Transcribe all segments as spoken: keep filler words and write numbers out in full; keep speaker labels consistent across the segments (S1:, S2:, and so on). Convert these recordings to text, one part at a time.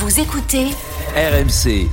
S1: Vous écoutez
S2: R M C.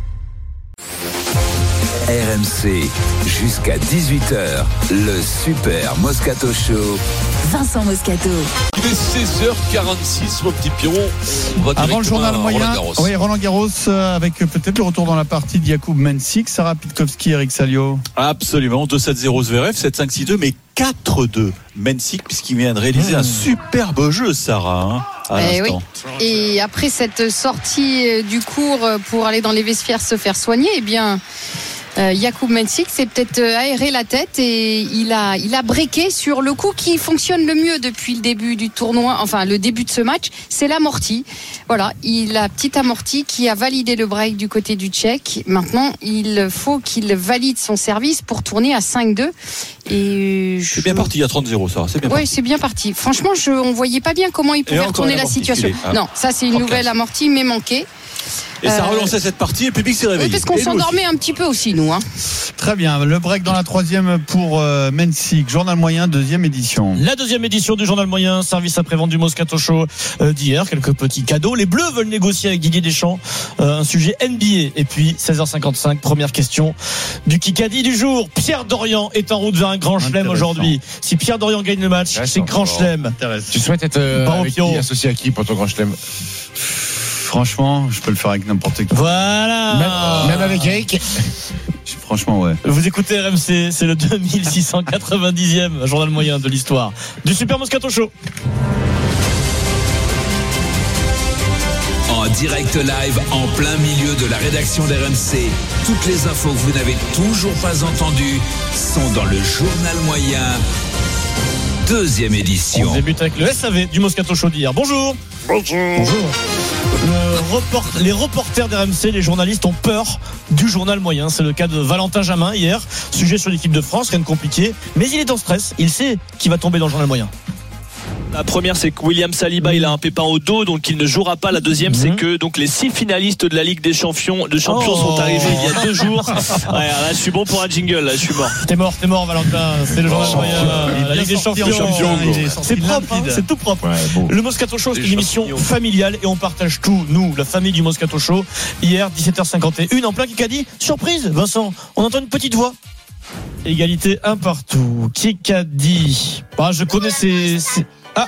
S2: R M C, jusqu'à dix-huit heures, le Super Moscato Show.
S1: Vincent Moscato.
S3: Il est seize heures quarante-six, mon petit Pierrot.
S4: Avant le journal moyen, oui, Roland Garros, euh, avec peut-être le retour dans la partie de Jakub Mensik, Sarah Pitkowski, Eric Salio.
S5: Absolument, deux sept zéro Zverev, sept cinq six deux, mais quatre deux Mensik, puisqu'il vient de réaliser mmh. un superbe jeu, Sarah. Hein, à
S6: eh oui. Et après cette sortie du cours pour aller dans les vestiaires se faire soigner, eh bien... Euh, Jakub Mensik s'est peut-être aéré la tête et il a, il a breaké sur le coup qui fonctionne le mieux depuis le début du tournoi, enfin le début de ce match, c'est l'amorti. Voilà, il a petit amorti qui a validé le break du côté du Tchèque. Maintenant, il faut qu'il valide son service pour tourner à cinq deux. Et je...
S5: C'est bien parti, il y a trente zéro, ça. C'est bien
S6: oui,
S5: parti.
S6: c'est bien parti. Franchement, je, on voyait pas bien comment il pouvait retourner la situation. Ah. Non, ça c'est une nouvelle amorti, mais manquée.
S5: Et ça relançait cette partie, et le public s'est réveillé.
S6: Oui, parce qu'on
S5: et
S6: s'endormait un petit peu aussi, nous. Hein.
S4: Très bien, le break dans la troisième pour euh, Mensik, journal moyen, deuxième édition.
S7: La deuxième édition du journal moyen, service après-vente du Moscato Show euh, d'hier, quelques petits cadeaux. Les Bleus veulent négocier avec Didier Deschamps euh, un sujet N B A. Et puis, seize heures cinquante-cinq, première question du Kikadi du jour. Pierre Dorian est en route vers un grand chelem aujourd'hui. Si Pierre Dorian gagne le match, c'est grand chelem.
S8: Tu souhaites être euh,
S7: bon,
S8: avec qui, associé à qui pour ton grand chelem?
S4: Franchement, je peux le faire avec n'importe qui.
S7: Voilà.
S8: Même, même avec Eric.
S4: Franchement, ouais.
S7: Vous écoutez R M C, c'est le deux mille six cent quatre-vingt-dixième journal moyen de l'histoire du Super Moscato Show.
S2: En direct live, en plein milieu de la rédaction d'R M C. Toutes les infos que vous n'avez toujours pas entendues sont dans le journal moyen, deuxième édition.
S7: On débute avec le S A V du Moscato Show d'hier. Bonjour.
S8: Bonjour.
S7: Bonjour. Le report, les reporters d'R M C, les journalistes ont peur du journal moyen. C'est le cas de Valentin Jamin hier. Sujet sur l'équipe de France, rien de compliqué. Mais il est en stress. Il sait qu'il va tomber dans le journal moyen.
S9: La première, c'est que William Saliba, il a un pépin au dos, donc il ne jouera pas. La deuxième, mmh. c'est que donc les six finalistes de la Ligue des Champions, de champions oh. sont arrivés il y a deux jours. Ouais, là, je suis bon pour un jingle. Là, je suis mort.
S7: T'es mort, t'es mort, Valentin. C'est le journal
S4: oh.
S7: moyen.
S4: Oh.
S7: La Ligue des Champions.
S4: Champion,
S7: c'est propre, hein, c'est tout propre.
S8: Ouais, bon.
S7: Le Moscato Show, c'est une émission familiale et on partage tout. Nous, la famille du Moscato Show. Hier, dix-sept heures cinquante et un, en plein Kikadi. Surprise, Vincent. On entend une petite voix. Égalité un partout. Kikadi. Bah, je connais ces. ces... Ah.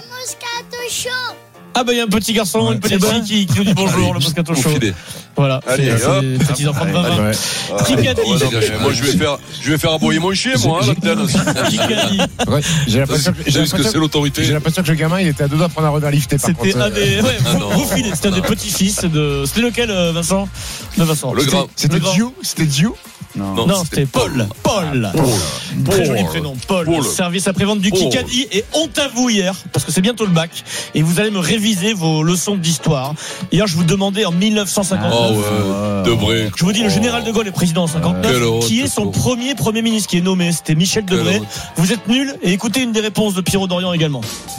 S7: Ah bah il y a un petit garçon, ouais, une petite fille qui, qui nous dit bonjour. Allez, le Moscato Show. Voilà,
S3: allez,
S7: c'est, c'est les petits enfants de vingt vingt. Kikadi.
S3: Moi je vais faire, je vais faire aboyer mon chien, moi, hein, là-dedans aussi.
S7: Kikadi.
S8: Ouais, j'ai l'impression que, j'ai
S3: l'impression que c'est l'autorité.
S8: J'ai l'impression que le gamin il était à deux doigts de prendre un revers lifté. Par
S7: c'était
S8: contre,
S7: un des, ouais,
S3: ah,
S7: vous, vous filez, c'était un des petits-fils de. C'était lequel, Vincent? De Vincent.
S3: Le grand.
S8: C'était Dieu. C'était Dieu.
S7: Non, non, non, c'était Paul. Paul. Paul. Paul. Très joli prénom, Paul. Paul. Service après-vente du Paul. Kikadi. Et on t'avoue hier, parce que c'est bientôt le bac, et vous allez me réviser vos leçons d'histoire. Hier, je vous demandais en mille neuf cent cinquante-neuf.
S3: Oh ouais, Debré.
S7: Je vous dis, le général de Gaulle est président en cinquante-neuf.
S3: Oh,
S7: qui est son premier premier ministre qui est nommé? C'était Michel Debré. Vous êtes nuls, et écoutez une des réponses de Pierrot Dorian également.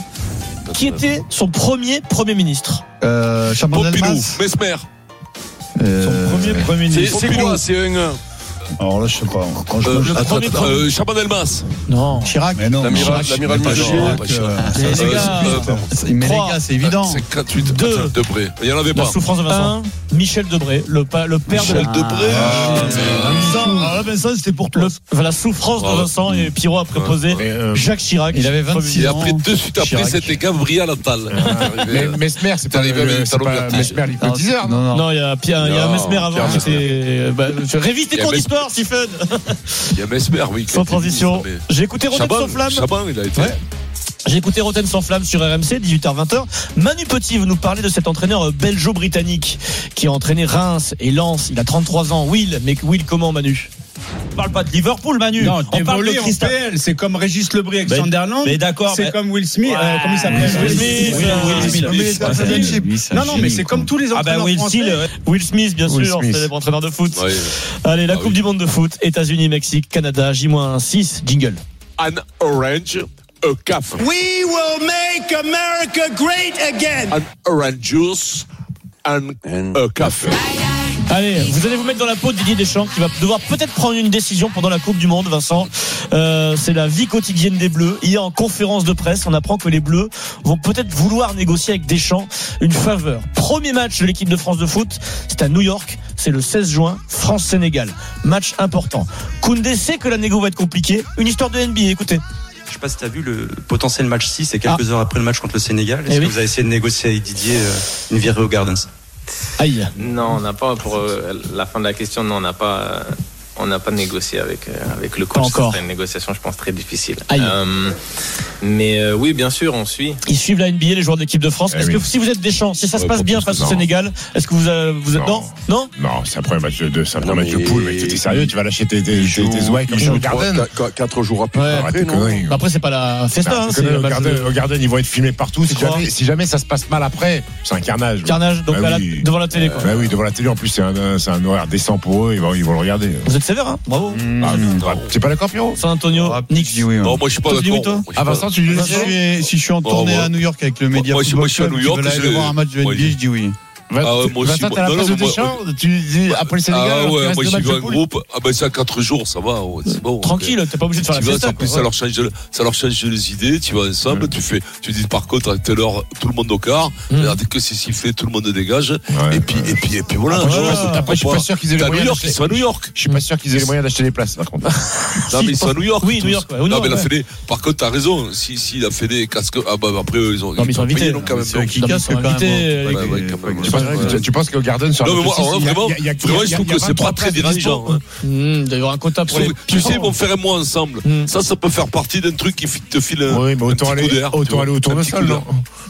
S7: Qui était son premier premier ministre?
S4: Euh,
S3: Pompidou, Mesmer.
S4: Euh,
S7: son premier premier ministre.
S3: C'est, c'est quoi? C'est un.
S4: Alors là, je sais pas. Quand je
S3: euh,
S4: je
S3: attends, attends, euh, Chaban-Delmas.
S7: Non.
S4: Chirac. Mais non.
S3: L'amiral, l'amiral Mujier.
S7: Les gars,
S4: mais les gars, c'est évident.
S3: cinquante-huit.
S7: deux.
S3: Debré. Il y en avait pas.
S7: La souffrance de Vincent. un. Michel Debré, le, pa, le père
S3: Michel
S7: de la...
S3: Debré.
S4: Ah, Vincent, ah, Vincent, c'était pour toi.
S7: Le, la souffrance de Vincent et Pierrot a proposé euh, Jacques Chirac.
S4: Il avait vingt-six
S3: et
S4: ans.
S3: après, de suite après,
S4: Chirac.
S3: c'était Gabriel Attal.
S8: Mais Mesmer, c'est pas arrivé avec Mesmer, il peut dix heures.
S7: Non, non. Non, il y a Pierre, il y a Mesmer avant. C'était. Révise tes cours d'histoire, Stephen.
S3: Il y a Mesmer, oui.
S7: Sans transition. J'ai écouté Rotten sans flamme.
S3: Chaban, il a été.
S7: Ouais. J'ai écouté Rotten sans flamme sur R M C, dix-huit heures vingt. Manu Petit veut nous parler de cet entraîneur belgeo-britannique qui a entraîné Reims et Lens. Il a trente-trois ans. Will, mais Will comment, Manu? On parle pas de Liverpool, Manu.
S10: Non,
S7: on parle de
S10: Christophe. C'est comme Régis Lebris avec Sunderland.
S7: Mais d'accord.
S10: C'est
S7: mais...
S10: comme Will Smith.
S7: Ouais,
S10: Euh, comment il s'appelle
S7: Will Smith. Will Smith.
S10: Will Smith. Non, non, mais c'est comme tous les
S7: ah
S10: entraîneurs
S7: bah Will
S10: français.
S7: Smith, Will Smith, bien
S8: Will
S7: sûr,
S8: Smith.
S7: célèbre entraîneur de foot.
S3: Ouais.
S7: Allez, la
S3: ah
S7: Coupe
S3: oui.
S7: du Monde de foot, États-Unis, Mexique, Canada, J six, jingle.
S3: An orange, a caf.
S11: We will make America great again.
S3: An orange juice and a café.
S7: Allez, vous allez vous mettre dans la peau de Didier Deschamps qui va devoir peut-être prendre une décision pendant la Coupe du Monde, Vincent. Euh, c'est la vie quotidienne des Bleus. Hier, en conférence de presse, on apprend que les Bleus vont peut-être vouloir négocier avec Deschamps une faveur. Premier match de l'équipe de France de foot, c'est à New York. C'est le seize juin, France-Sénégal. Match important. Koundé sait que la négo va être compliquée. Une histoire de N B A, écoutez.
S1: Je sais pas si tu as vu le potentiel match six, c'est quelques ah. heures après le match contre le Sénégal. Est-ce eh que oui. vous avez essayé de négocier avec Didier euh, une virée au Gardens?
S7: Aïe.
S11: Non, on n'a pas, pour euh, la fin de la question, non, on n'a pas, euh, on n'a pas négocié avec, euh, avec le coach.
S7: Encore.
S11: C'est une négociation, je pense, très difficile.
S7: Aïe.
S11: Euh, mais euh, oui, bien sûr, on suit.
S7: Ils suivent la N B A, les joueurs de l'équipe de France. Eh est-ce oui. que si vous êtes Deschamps, si ça se passe bien face au Sénégal, est-ce que vous, euh, vous êtes non non
S8: non, c'est un premier match de, c'est un premier match de poule. Mais tu es sérieux, tu vas lâcher tes tes tes ouailles comme ça au Garden.
S3: Quatre jours après.
S7: Ouais, après, non. Après, c'est pas la festa.
S8: Au Garden, ils vont être filmés partout. Si jamais, si jamais ça se passe mal après, c'est un carnage.
S7: Carnage. Donc devant la télé.
S8: Bah oui, devant la télé. En plus, c'est un c'est un horaire décent pour eux. Ils vont ils vont le regarder.
S7: Vous êtes sévère, hein. Bravo.
S8: C'est pas d'accord, Pierrot?
S7: San Antonio.
S3: Nick dit oui. Non, moi je suis pas d'accord.
S8: Ah Vincent, tu dis
S4: si je suis en tournée à New York avec le Média
S3: Football Club, moi je suis à New York,
S4: je vais voir un match de N B A, je dis oui.
S8: Ah ouais, moi aussi. Vincent, t'as la place de Deschamps, tu dis après le Sénégal.
S3: Ah ouais, moi j'ai vu un groupe. Ah ben c'est à quatre jours, ça va, c'est bon.
S7: Tranquille, t'es pas obligé de faire la fiesta.
S3: En plus, ça leur change, ça leur change les idées. Tu vas ensemble, tu fais, tu dis par contre à telle heure tout le monde au quart. Dès que c'est sifflé, tout le monde dégage. Et puis et puis et puis voilà.
S8: Après, je suis pas sûr qu'ils aient les moyens.
S3: Ils sont à New York.
S8: Je suis pas sûr qu'ils aient les moyens d'acheter des places. Par contre.
S3: Non mais ils sont à New York.
S7: Oui, New York.
S3: Non mais la Fédé. Par contre, t'as raison. Si si la Fédé casque. Ah bah après ils ont.
S7: Non mais ils sont invités
S3: quand même.
S4: Qui casquent quand même.
S8: Tu penses qu'au Garden sur
S3: non mais moi alors, vraiment, il y a, il y a, vraiment je trouve que c'est pas très dérangeant.
S7: Il doit y avoir un quota pour les.
S3: Tu sais, ils vont faire un mois ensemble. Mm. Ça, ça peut faire partie d'un truc qui te file un,
S8: oui, mais autant un petit aller, coup d'air. Autant aller au tournesol, non?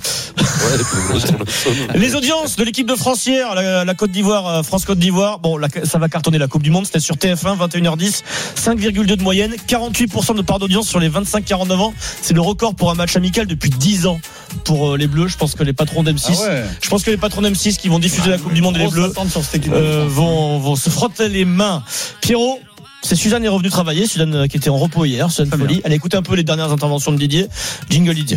S7: Les audiences de l'équipe de France hier, la, la Côte d'Ivoire, France-Côte d'Ivoire. Bon, la, ça va cartonner la Coupe du Monde. C'était sur T F un, vingt et une heures dix, cinq virgule deux de moyenne, quarante-huit pour cent de part d'audience sur les vingt-cinq à quarante-neuf ans. C'est le record pour un match amical depuis dix ans pour les Bleus. Je pense que les patrons d'M six, ah ouais. je pense que les patrons d'M six qui vont diffuser la Coupe du Monde et les Bleus euh, vont, vont se frotter les mains. Pierrot. C'est Suzanne est revenue travailler, Suzanne qui était en repos hier, Suzanne Folie. Elle a écouté un peu les dernières interventions de Didier. Jingle Didier.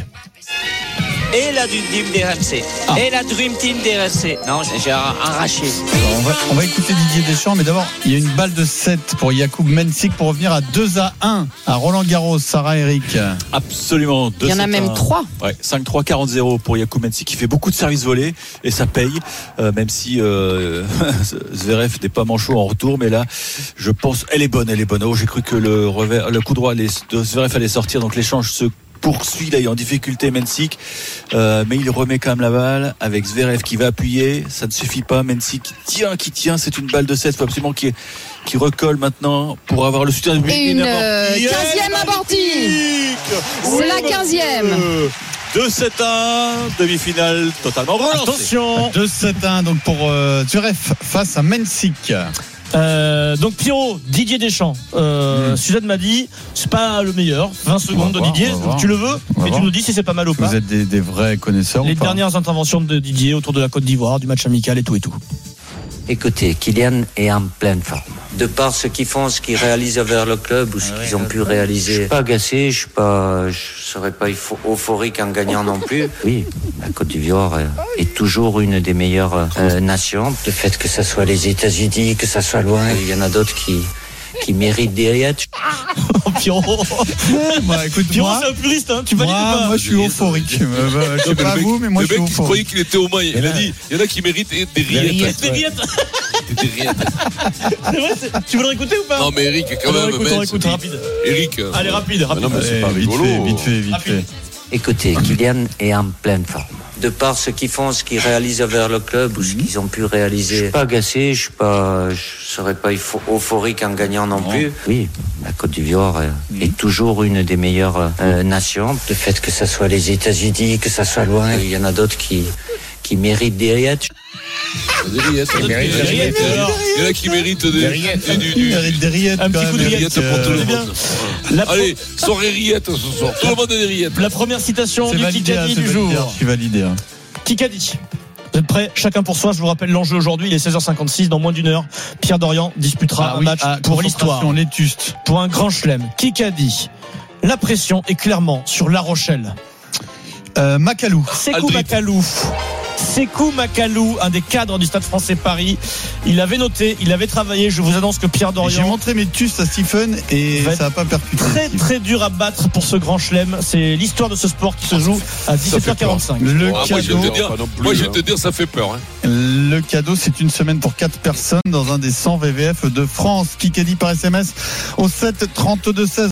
S12: Et la Dream Team des R M C. Ah. Et la Dream Team des R M C. Non, j'ai arraché.
S4: Alors on, va, on va écouter Didier Deschamps, mais d'abord, il y a une balle de sept pour Yacoub Mensik pour revenir à deux à un à Roland-Garros. Sarah Eric.
S5: Absolument.
S6: Il y en a même trois.
S5: Ouais, cinq trois quarante zéro pour Yacoub Mensik qui fait beaucoup de services volés et ça paye, euh, même si euh, Zverev n'est pas manchot en retour, mais là, je pense, elle est bonne, elle est bonne. Oh, j'ai cru que le revers, le coup droit de Zverev allait sortir, donc l'échange se poursuit, là il est en difficulté Mensik, euh, mais il remet quand même la balle avec Zverev qui va appuyer, ça ne suffit pas, Mensik qui tient, qui tient, c'est une balle de sept, il faut absolument qu'il qui recolle maintenant pour avoir le soutien de
S6: et une euh, quinzième abortie, c'est la quinzième.
S5: deux sept un, demi-finale totalement relancée.
S7: Attention,
S4: deux sept un donc pour euh, Zverev face à Mensik.
S7: Euh, donc Pierrot, Didier Deschamps, euh, mmh. Suzanne m'a dit c'est pas le meilleur, vingt secondes de Didier, tu le veux et tu nous dis si c'est pas mal ou pas.
S4: Vous êtes des, des vrais connaisseurs.
S7: Les
S4: ou pas
S7: dernières interventions de Didier autour de la Côte d'Ivoire, du match amical et tout et tout.
S13: Écoutez, Kylian est en pleine forme. De par ce qu'ils font, ce qu'ils réalisent vers le club ou ce ah qu'ils ouais, ont pu réaliser. Je suis pas agacé, je suis pas, je serais pas euphorique en gagnant non plus. Oui, la Côte d'Ivoire est toujours une des meilleures euh, nations. Le fait que ça soit les États-Unis, que ça soit loin, il y en a d'autres qui qui méritent des rillettes.
S7: Oh, Pierrot.
S4: Bah, écoute,
S7: Pierrot,
S4: moi,
S7: c'est un puriste, hein. Tu valides
S4: moi,
S7: pas.
S4: Moi, je suis euphorique. euh, bah, je sais pas
S3: mec,
S4: vous, mais moi, je suis euphorique.
S3: Il croyait qu'il était au moins. Il a dit, il y en a qui méritent des rillettes.
S7: Des rillettes.
S3: Des rillettes.
S7: C'est vrai, c'est... tu veux le réécouter ou pas?
S3: Non, mais Eric, quand même.
S7: Écoute, on écoute, rapide.
S3: Eric.
S7: Allez, rapide, rapide.
S3: Non, mais c'est pas
S4: vite fait, vite fait, vite fait.
S13: Écoutez, Kylian est en pleine forme. De par ce qu'ils font, ce qu'ils réalisent vers le club ou ce qu'ils ont pu réaliser. Je suis pas agacé, je suis pas, je serais pas euphorique en gagnant non plus. Oui, la Côte d'Ivoire mmh. est toujours une des meilleures euh, nations. Le fait que ça soit les États-Unis, que ça soit loin, il y en a d'autres qui qui méritent des rillettes.
S3: Des rillettes, des rillettes. Il y en a qui méritent des rillettes.
S4: Des rillettes.
S7: Un petit coup de rillettes
S3: pour tout le monde. Allez, soirée rillettes ce soir. Tout le monde a des rillettes.
S7: La première citation du Kikadi du jour.
S4: Je suis validé.
S7: Kikadi. Vous êtes prêts? Chacun pour soi. Je vous rappelle l'enjeu aujourd'hui. Il est seize heures cinquante-six. Dans moins d'une heure, Pierre Dorian disputera
S4: ah,
S7: un
S4: oui,
S7: match
S4: ah,
S7: pour l'histoire.
S4: On est juste.
S7: Pour un grand chelem. Kikadi. La pression est clairement sur La Rochelle.
S4: Euh, Macalou.
S7: Sekou Macalou. Sekou Makalou, un des cadres du Stade Français Paris. Il avait noté, il avait travaillé. Je vous annonce que Pierre Dorian.
S4: J'ai montré mes tus à Stephen et ça n'a pas percuté.
S7: Très très dur à battre pour ce grand chelem. C'est l'histoire de ce sport qui se joue à dix-sept heures quarante-cinq.
S4: Le
S3: ah,
S4: cadeau.
S3: Moi, je vais te dire, moi, je vais te dire ça fait peur. Hein.
S4: Le cadeau, c'est une semaine pour quatre personnes dans un des cent V V F de France. Kikadi par S M S au sept trente-deux seize.